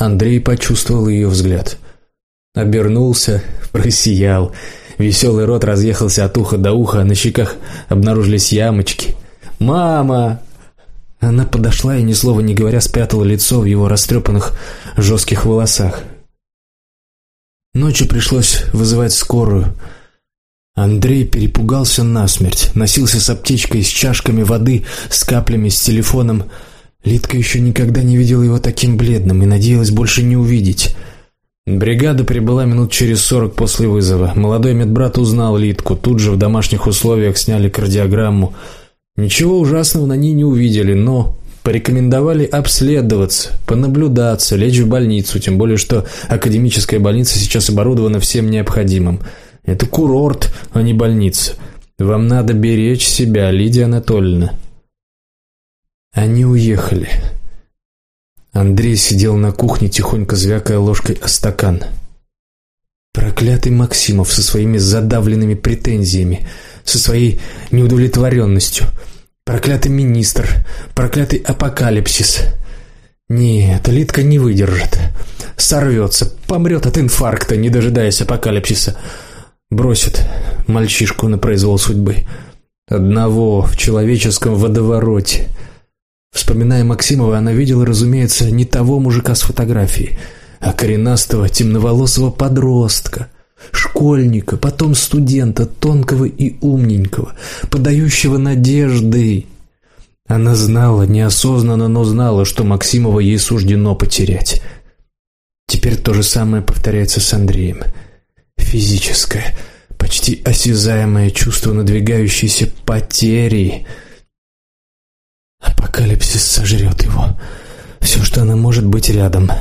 Андрей почувствовал ее взгляд. Обернулся, просиял. Веселый рот разъехался от уха до уха, а на щеках обнаружились ямочки. «Мама!» Она подошла и, ни слова не говоря, спрятала лицо в его растрепанных жестких волосах. Ночью пришлось вызывать скорую. Андрей перепугался насмерть, носился с аптечкой, с чашками воды, с каплями, с телефоном. Лидка еще никогда не видела его таким бледным и надеялась больше не увидеть. Бригада прибыла минут через 40 после вызова. Молодой медбрат узнал Лидку, тут же в домашних условиях сняли кардиограмму. Ничего ужасного на ней не увидели, но порекомендовали обследоваться, понаблюдаться, лечь в больницу, тем более что академическая больница сейчас оборудована всем необходимым. Это курорт, а не больница. Вам надо беречь себя, Лидия Анатольевна. Они уехали. Андрей сидел на кухне, тихонько звякая ложкой о стакан. Проклятый Максимов со своими задавленными претензиями, со своей неудовлетворенностью. Проклятый министр, проклятый апокалипсис. Нет, Лидка не выдержит. Сорвется, помрет от инфаркта, не дожидаясь апокалипсиса. Бросит мальчишку на произвол судьбы. Одного в человеческом водовороте. Вспоминая Максимова, она видела, разумеется, не того мужика с фотографии, а коренастого темноволосого подростка, школьника, потом студента, тонкого и умненького, подающего надежды. Она знала, неосознанно, но знала, что Максимова ей суждено потерять. Теперь то же самое повторяется с Андреем. Физическое, почти осязаемое чувство надвигающейся потери. Апокалипсис сожрет его. Все, что она может быть рядом.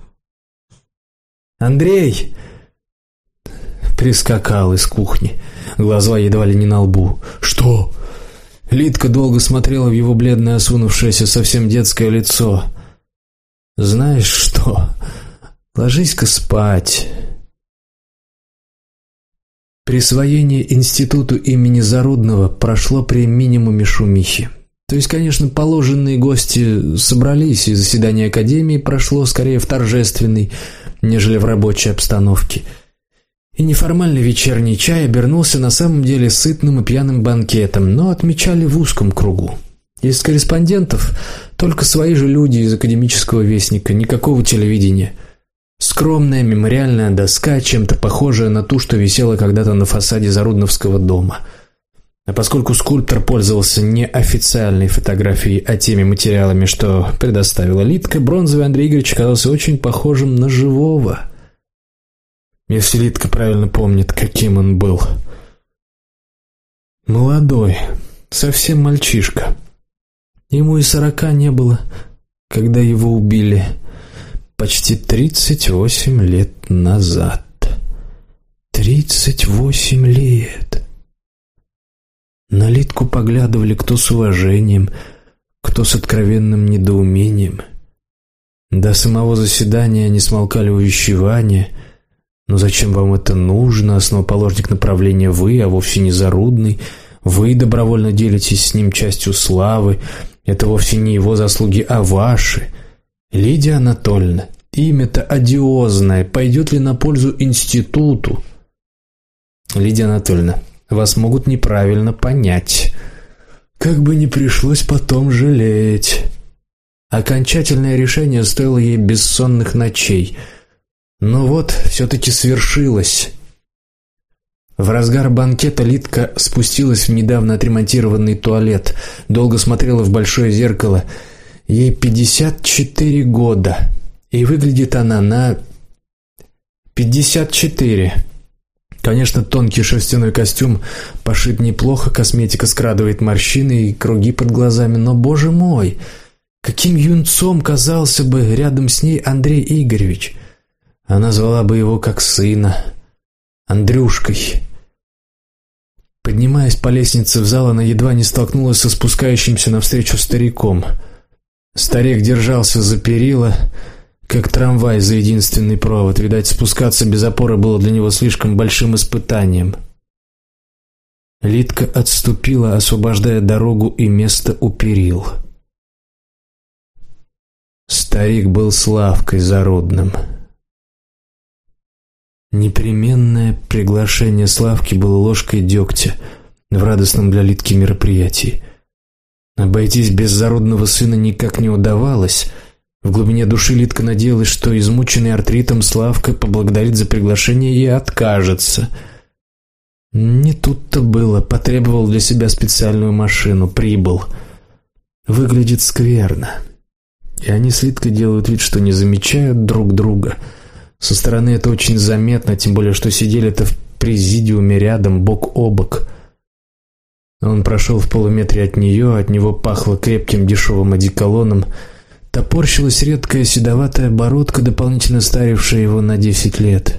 «Андрей!» Прискакал из кухни. Глаза едва ли не на лбу. «Что?» Лидка долго смотрела в его бледное, осунувшееся, совсем детское лицо. «Знаешь что? Ложись-ка спать». Присвоение институту имени Зарудного прошло при минимуме шумихи. То есть, конечно, положенные гости собрались, и заседание академии прошло скорее в торжественной, нежели в рабочей обстановке. И неформальный вечерний чай обернулся на самом деле сытным и пьяным банкетом, но отмечали в узком кругу. Из корреспондентов только свои же люди из академического вестника, никакого телевидения. Скромная мемориальная доска, чем-то похожая на ту, что висела когда-то на фасаде Зарудновского дома. А поскольку скульптор пользовался не официальной фотографией, а теми материалами, что предоставила Лидка, бронзовый Андрей Игоревич оказался очень похожим на живого. Если Лидка правильно помнит, каким он был. Молодой, совсем мальчишка. Ему и 40 не было, когда его убили. Почти 38 лет назад. 38 лет. На Лидку поглядывали кто с уважением, кто с откровенным недоумением. До самого заседания не смолкали увещевания. «Но зачем вам это нужно? Основоположник направления вы, а вовсе не Зарудный. Вы добровольно делитесь с ним частью славы. Это вовсе не его заслуги, а ваши. Лидия Анатольевна, имя-то одиозное. Пойдет ли на пользу институту?» «Лидия Анатольевна, вас могут неправильно понять. Как бы ни пришлось потом жалеть». Окончательное решение стоило ей бессонных ночей. Но вот все-таки свершилось. В разгар банкета Лидка спустилась в недавно отремонтированный туалет, долго смотрела в большое зеркало. Ей 54 года, и выглядит она на 54. Конечно, тонкий шерстяной костюм пошит неплохо, косметика скрадывает морщины и круги под глазами, но, боже мой, каким юнцом казался бы рядом с ней Андрей Игоревич. Она звала бы его как сына, Андрюшкой. Поднимаясь по лестнице в зал, она едва не столкнулась со спускающимся навстречу стариком. Старик держался за перила, как трамвай за единственный провод. Видать, спускаться без опоры было для него слишком большим испытанием. Лидка отступила, освобождая дорогу и место у перил. Старик был Славкой Зарудным. Непременное приглашение Славки было ложкой дегтя в радостном для Литки мероприятии. Обойтись без Зарудного сына никак не удавалось. В глубине души Литка надеялась, что измученный артритом Славка поблагодарит за приглашение и откажется. Не тут-то было. Потребовал для себя специальную машину, прибыл. Выглядит скверно. И они с Литкой делают вид, что не замечают друг друга. Со стороны это очень заметно, тем более, что сидели-то в президиуме рядом, бок о бок. Он прошел в полуметре от нее, от него пахло крепким дешевым одеколоном. Топорщилась редкая седоватая бородка, дополнительно старившая его на 10 лет.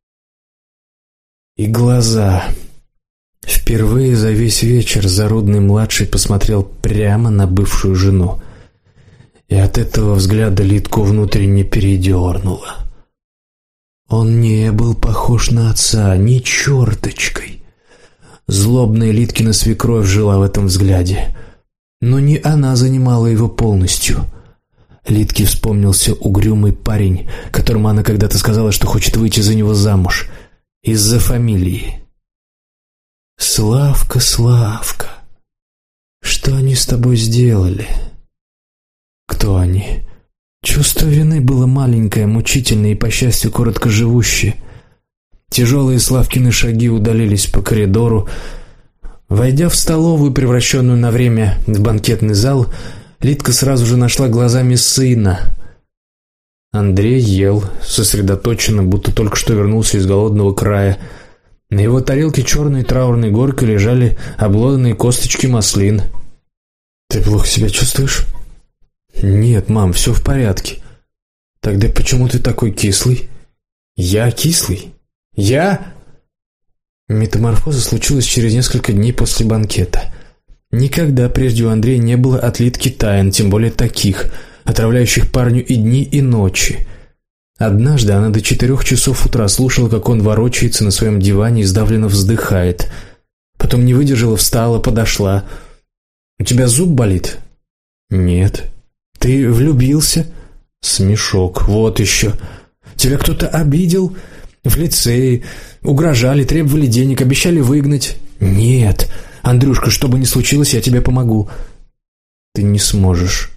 И глаза. Впервые за весь вечер Зарудный-младший посмотрел прямо на бывшую жену. И от этого взгляда Литку внутренне передернуло. Он не был похож на отца ни черточкой. Злобная Литкина свекровь жила в этом взгляде, но не она занимала его полностью. Литке вспомнился угрюмый парень, которому она когда-то сказала, что хочет выйти за него замуж из-за фамилии. «Славка, Славка, что они с тобой сделали?» Кто они? Чувство вины было маленькое, мучительное и, по счастью, короткоживущее. Тяжелые Славкины шаги удалились по коридору. Войдя в столовую, превращенную на время в банкетный зал, Литка сразу же нашла глазами сына. Андрей ел, сосредоточенно, будто только что вернулся из голодного края. На его тарелке черной траурной горкой лежали обглоданные косточки маслин. «Ты плохо себя чувствуешь?» «Нет, мам, все в порядке». «Тогда почему ты такой кислый?» «Я кислый? Я?» Метаморфоза случилась через несколько дней после банкета. Никогда прежде у Андрея не было от Литки тайн, тем более таких, отравляющих парню и дни, и ночи. Однажды она до 4 часов утра слушала, как он ворочается на своем диване и сдавленно вздыхает. Потом не выдержала, встала, подошла. «У тебя зуб болит?» «Нет». «Ты влюбился?» Смешок. «Вот еще. Тебя кто-то обидел? В лицее? Угрожали, требовали денег, обещали выгнать?» «Нет. Андрюшка, что бы ни случилось, я тебе помогу». «Ты не сможешь».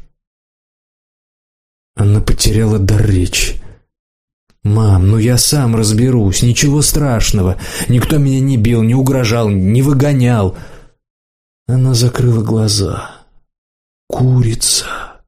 Она потеряла дар речи. «Мам, ну я сам разберусь, ничего страшного. Никто меня не бил, не угрожал, не выгонял». Она закрыла глаза. Курица.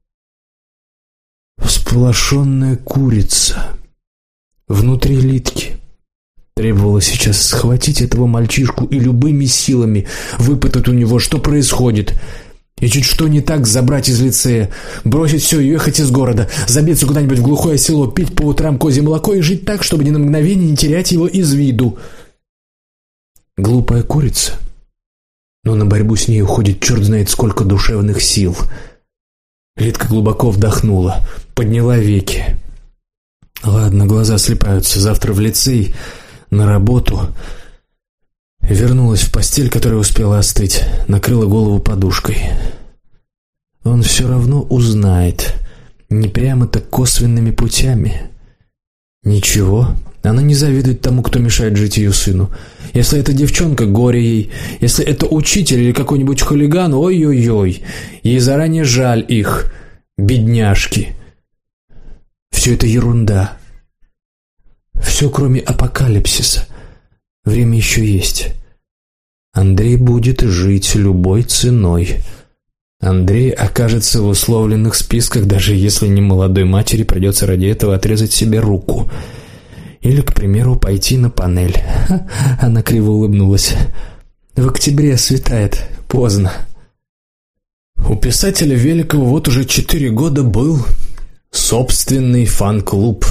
Всполошенная курица. Внутри Литки. Требовалось сейчас схватить этого мальчишку и любыми силами выпытать у него, что происходит. И чуть что не так забрать из лицея, бросить все и уехать из города, забиться куда-нибудь в глухое село, пить по утрам козье молоко и жить так, чтобы ни на мгновение не терять его из виду. Глупая курица. Но на борьбу с ней уходит черт знает сколько душевных сил. Литка глубоко вдохнула, подняла веки. Ладно, глаза слипаются, завтра в лицей, на работу. Вернулась в постель, которая успела остыть, накрыла голову подушкой. Он все равно узнает, не прямо так косвенными путями. Ничего, она не завидует тому, кто мешает жить ее сыну. Если это девчонка, горе ей. Если это учитель или какой-нибудь хулиган, ой-ой-ой. Ей заранее жаль их, бедняжки. Все это ерунда. Все, кроме апокалипсиса. Время еще есть. Андрей будет жить любой ценой. Андрей окажется в условленных списках, даже если не молодой матери придется ради этого отрезать себе руку. Или, к примеру, пойти на панель. Она криво улыбнулась. В октябре светает, поздно. У писателя Великого вот уже 4 года был собственный фан-клуб,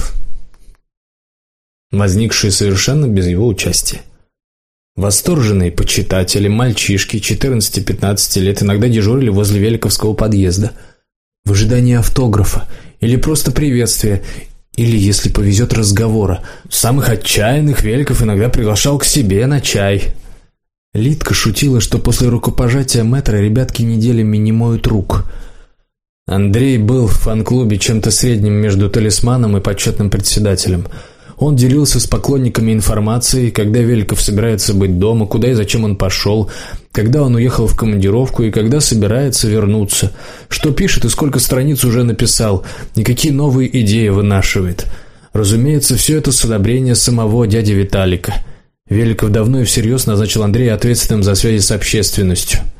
возникший совершенно без его участия. Восторженные почитатели, мальчишки 14-15 лет иногда дежурили возле Великовского подъезда в ожидании автографа или просто приветствия, или, если повезет, разговора. Самых отчаянных Великов иногда приглашал к себе на чай. Литка шутила, что после рукопожатия мэтра ребятки неделями не моют рук. Андрей был в фан-клубе чем-то средним между талисманом и почетным председателем. Он делился с поклонниками информацией, когда Великов собирается быть дома, куда и зачем он пошел, когда он уехал в командировку и когда собирается вернуться, что пишет и сколько страниц уже написал, и какие новые идеи вынашивает. Разумеется, все это с одобрения самого дяди Виталика. Великов давно и всерьез назначил Андрея ответственным за связи с общественностью.